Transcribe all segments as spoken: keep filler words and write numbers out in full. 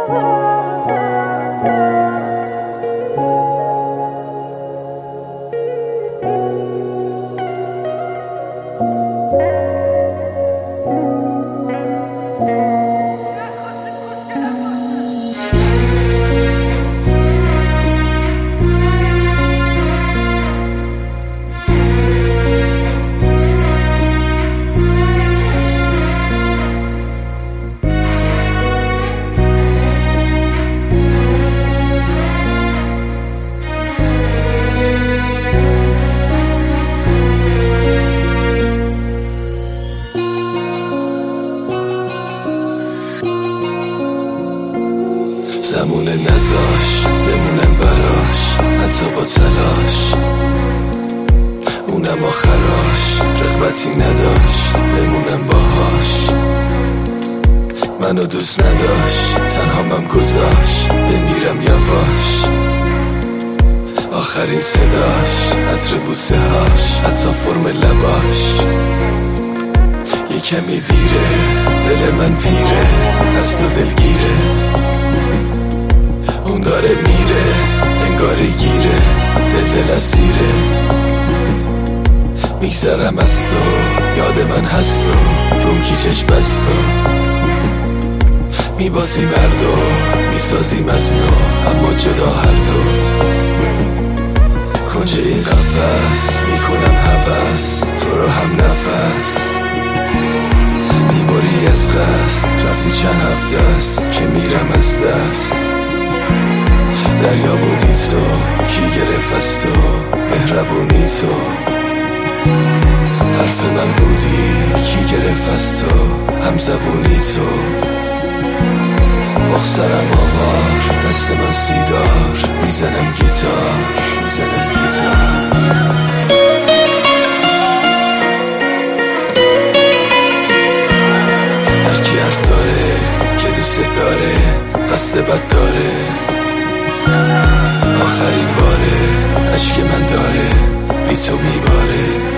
زمونه نزاش بمونم براش حتی با تلاش، اونم آخراش رغبتی نداشت بمونم باهاش. منو دوست نداشت تنها مم گذاشت بمیرم یواش. آخرین صداش عطر بوسه هاش حتی فرم لباش. یه کمی دیره دل من پیره از تو دلگیره. اون داره میره انگاری گیره دل دل اسیره. میگذرم از تو یاد من هست و روم کیشش بست و میبازیم هر دو میسازیم از نو اما جدا هر دو. کنج این قفس میکنم هوس تو رو هم نفس. میبری از قصد رفتی چند هفته است که میرم از دست. دریا بودی تو کی گرفت از تو مهربونی تو. حرف من بودی کی گرفت از تو هم زبونی تو. بخسرم آوار دست من سیگار میزنم گیتار میزنم گیتار. هرکی حرف داره که دوست داره قصد بد داره. آخرین باره عشق من داره بی تو میباره.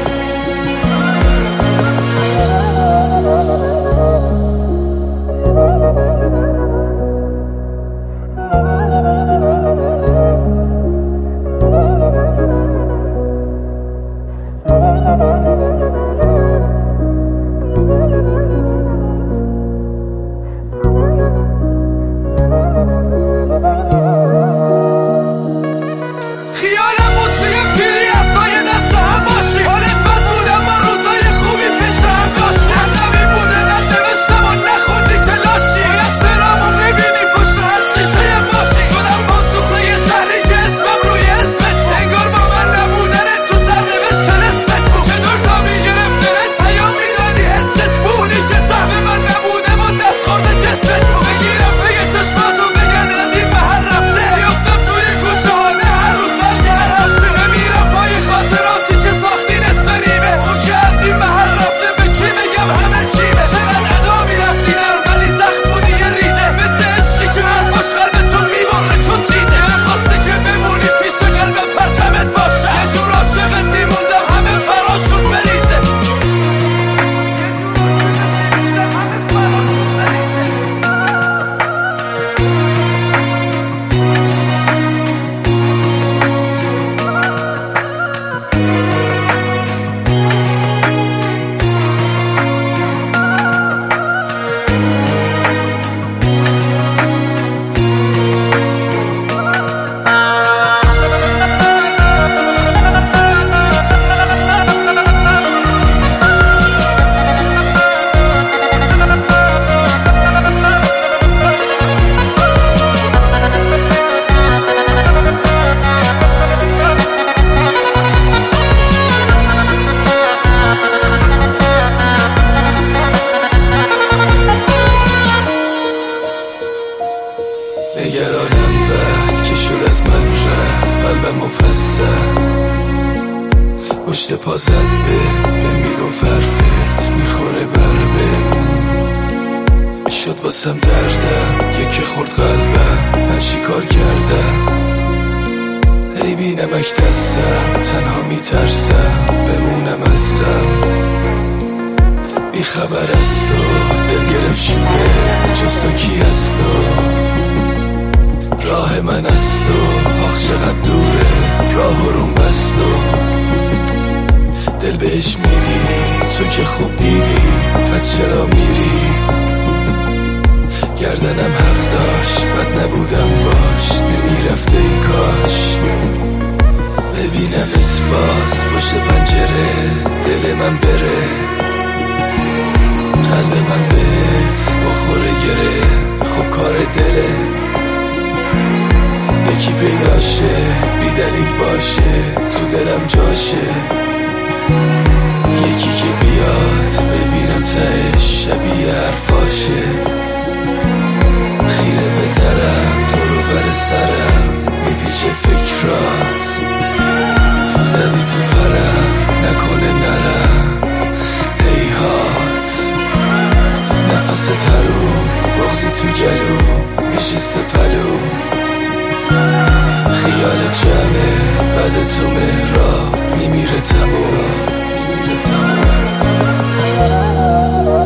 نگرانم بعد که شد از من رد قلبم و پس زد. پشت پا زد به به میگفت حرفت میخوره بربه. شد واسم دردم یکی خورد قلبم من چیکار کردم. ای بی نمک دستم تنها میترسم بمونم از غم. بی خبر از تو دل گرفت شوره جز تو کی از تو. دل بهش میدی، تو که خوب دیدی پس چرا میری؟ گردنم حق داشت بد نبودم باش، نمیرفته ای کاش ببینمت باز پشت پنجره، دل من بره، قلب من بهت بخوره گره. خب کار دله یکی پیداشه بی دلیل باشه تو دلم جاشه، یکی که بیاد ببینم تهش شبیه حرفاشه. خیره به درم دور و بر سرم میپیچه فکرات، زدی تو پرم نکنه نرم هیهات. نفست حروم بغزی تو گلو نشسته پلو، خیال جمعه بعد تو مهراب میمیره تموم، میمیره تموم.